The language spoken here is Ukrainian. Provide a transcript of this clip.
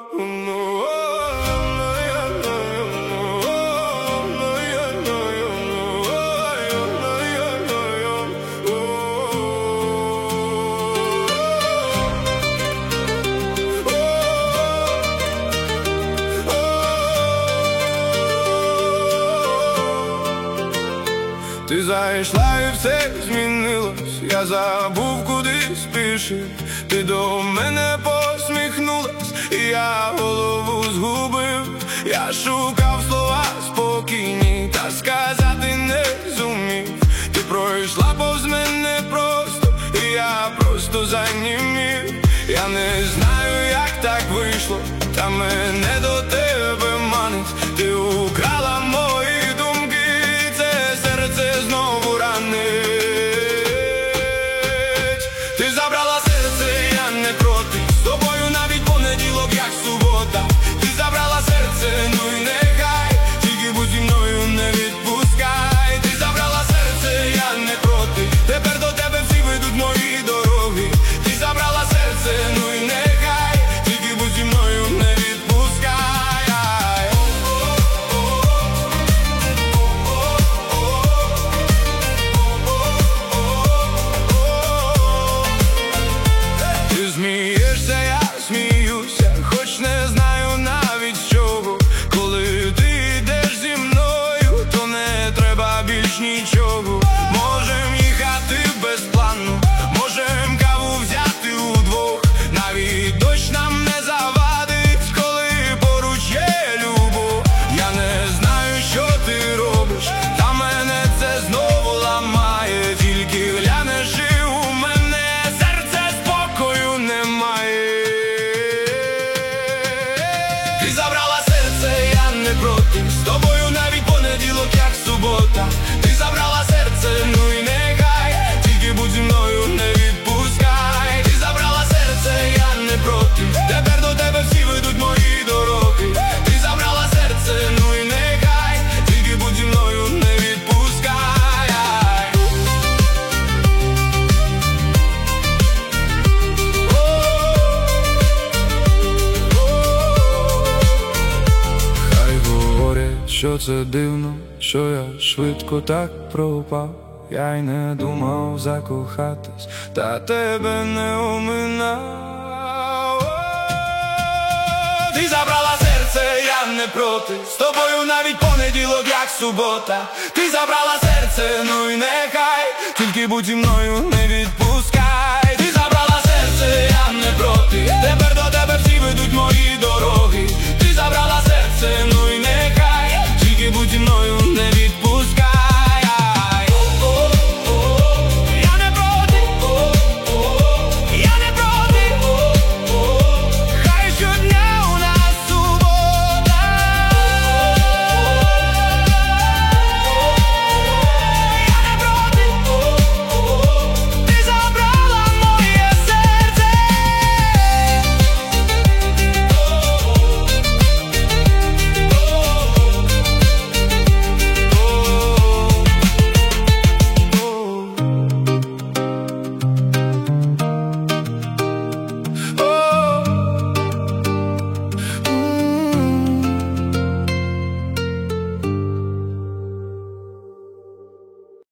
Ти зайшла і все змінилось, я забув, куди спішив. Ти до мене посміхнулась, і я голову згубив. Я шукав слова спокійні, та сказати не зумів. Ти пройшла повз мене просто, і я просто занімів. Я не знаю, як так вийшло, та мене до тебе манить. Ти украла мої думки, серце знову ранить. Ти забрала серце, я не проти, з тобою навіть понеділок, як субота. Ти забрала серце, ну й нехай, тільки будь зі мною, не відпускай. Ти забрала серце, я не проти, тепер до тебе всі ведуть мої дороги. Ти забрала серце, ну й нехай, тільки будь зі мною, не відпускай. Смієшся, я сміюся, хоч не знаю навіть з чого. Коли ти йдеш зі мною, то не треба більш нічого. Можем їхати безпланно, можем каву взяти удвох. Навіть дощ нам не завадить, коли поруч є любов. Я не знаю, що ти робиш, та мене це знову ламає. Тільки глянеш і у мене серце спокою немає. Ти забрала серце, я не проти, з тобою навіть понеділок, як субота. Ти забрала серце, ну й нехай, тільки будь зі мною, не відпускай. Ти забрала серце, я не проти, тепер до тебе всі ведуть мої дороги. Ти забрала серце, ну й нехай, тільки будь зі мною, не відпускай. Хай говорять, що це дивно, що я швидко так пропав. Я й не думав закохатись, та тебе не оминав. Ти забрала серце, я не проти, з тобою навіть понеділок, як субота. Ти забрала серце, ну й нехай, тільки будь зі мною, не відпускай. Ти забрала серце, я не проти, тепер до тебе всі ведуть мої дороги.